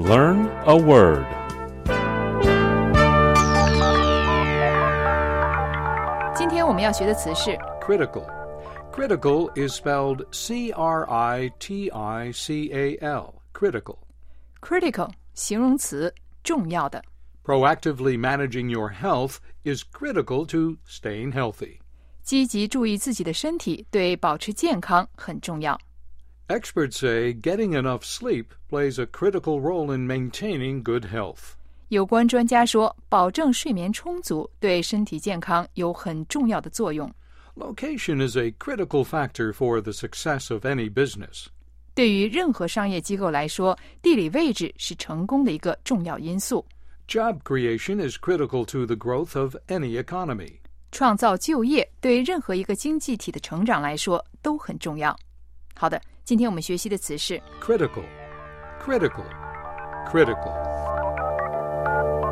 Learn a word. 今天我们要学的词是 Critical. Critical is spelled C-R-I-T-I-C-A-L. Critical. critical 形容词，重要的。 Proactively managing your health is critical to staying healthy. 积极注意自己的身体，对保持健康很重要。 Experts say getting enough sleep plays a critical role in maintaining good health. 有关专家说，保证睡眠充足对身体健康有很重要的作用。 Location is a critical factor for the success of any business. 对于任何商业机构来说，地理位置是成功的一个重要因素。 Job creation is critical to the growth of any economy. 创造就业对任何一个经济体的成长来说都很重要。好的，今天我们学习的词是 Critical. Critical. Critical.